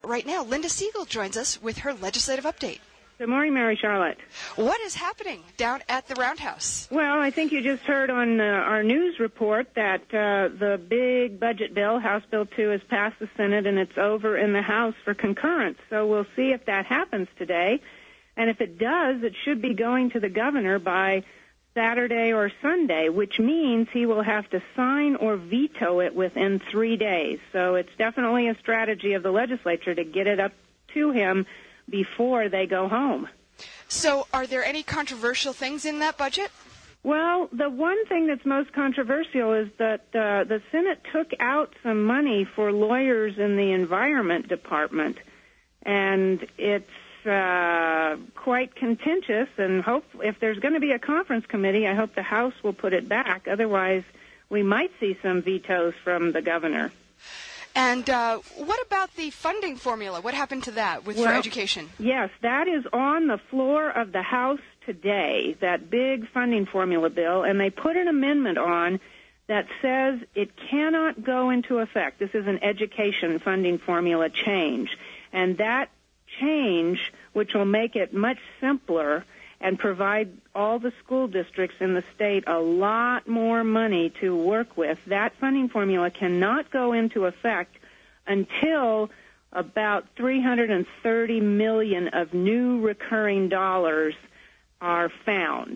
right now. Linda Siegel joins us with her legislative update. Good morning, Mary Charlotte. What is happening down at the Roundhouse? Well, I think you just heard on our news report that the big budget bill, House Bill 2, has passed the Senate and it's over in the House for concurrence. So we'll see if that happens today. And if it does, it should be going to the governor by Saturday or Sunday, which means he will have to sign or veto it within 3 days. So it's definitely a strategy of the legislature to get it up to him before they go home. So are there any controversial things in that budget? Well, the one thing that's most controversial is that the Senate took out some money for lawyers in the Environment Department, and it's quite contentious, and if there's going to be a conference committee, I hope the House will put it back. Otherwise, we might see some vetoes from the governor. And what about the funding formula? What happened to that for education? Yes, that is on the floor of the House today, that big funding formula bill, and they put an amendment on that says it cannot go into effect. This is an education funding formula change. And that change, which will make it much simpler and provide all the school districts in the state a lot more money to work with, that funding formula cannot go into effect until about $330 million of new recurring dollars are found.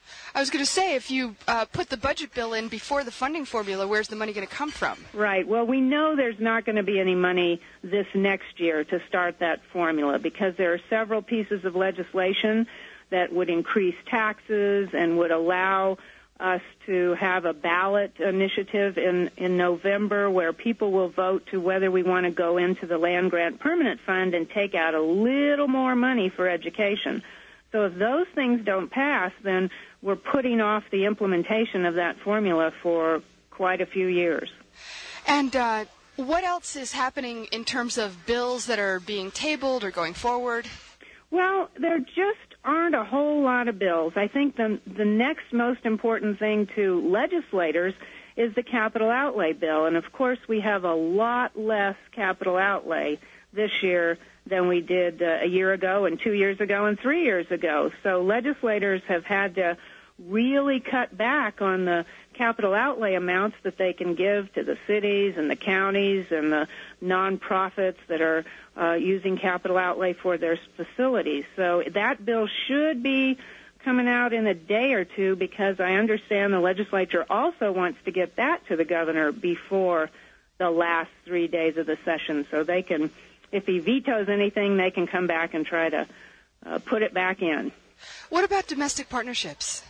I was going to say, if you put the budget bill in before the funding formula, where's the money going to come from? Right. Well, we know there's not going to be any money this next year to start that formula because there are several pieces of legislation that would increase taxes and would allow us to have a ballot initiative in November where people will vote to whether we want to go into the Land Grant Permanent Fund and take out a little more money for education. So if those things don't pass, then we're putting off the implementation of that formula for quite a few years. And what else is happening in terms of bills that are being tabled or going forward? Well, there just aren't a whole lot of bills. I think the next most important thing to legislators is the capital outlay bill. And, of course, we have a lot less capital outlay this year than we did a year ago and 2 years ago and 3 years ago. So legislators have had to really cut back on the capital outlay amounts that they can give to the cities and the counties and the nonprofits that are using capital outlay for their facilities. So that bill should be coming out in a day or two because I understand the legislature also wants to get that to the governor before the last 3 days of the session so they can, if he vetoes anything, they can come back and try to put it back in. What about domestic partnerships?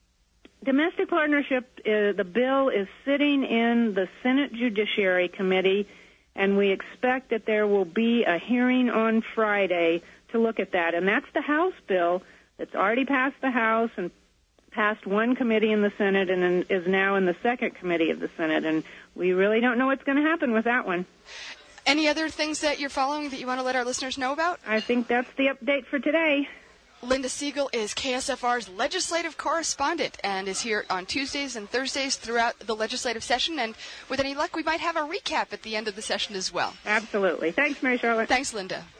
Domestic partnership, the bill is sitting in the Senate Judiciary Committee, and we expect that there will be a hearing on Friday to look at that. And that's the House bill that's already passed the House and passed one committee in the Senate and is now in the second committee of the Senate. And we really don't know what's going to happen with that one. Any other things that you're following that you want to let our listeners know about? I think that's the update for today. Linda Siegel is KSFR's legislative correspondent and is here on Tuesdays and Thursdays throughout the legislative session. And with any luck, we might have a recap at the end of the session as well. Absolutely. Thanks, Mary Charlotte. Thanks, Linda.